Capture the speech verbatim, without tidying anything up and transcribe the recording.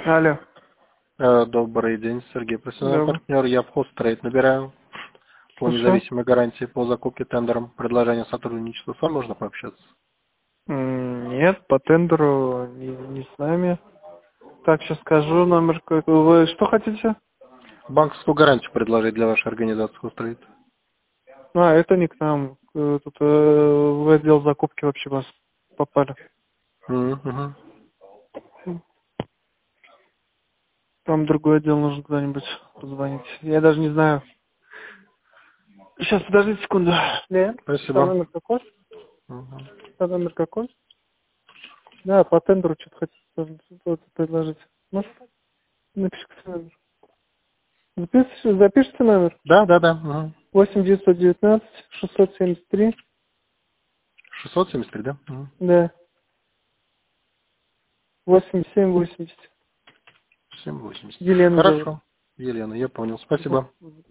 Алло. Э, Добрый день, Сергей, профессиональный Да. партнер. Я в Хострейд набираю по Хорошо. независимой гарантии по закупке тендером. Предложение сотрудничества. С вами можно пообщаться? М, Нет, по тендеру не, не с нами. Так, сейчас скажу номер. какой. Вы что хотите? Банковскую гарантию предложить для вашей организации Хострейд. А, это не к нам. Э, Тут э, в отдел закупки вообще вас попали. Угу. Там другой отдел нужно куда-нибудь позвонить. Я даже не знаю. Сейчас, подождите секунду. Лен, там Спасибо. номер какой? Мгм. Там номер какой? Да, по тендеру что-то хотите тоже что-то предложить. Ну, напишите номер. Запишите, запишите номер. Да, да, да. Угу. восемь девятьсот девятнадцать шестьсот семьдесят три. шестьсот семьдесят три, да? Угу. Да. восемь семь восемьдесят. семь восемьдесят. Елена зовут. Хорошо. Елена, я понял. Спасибо.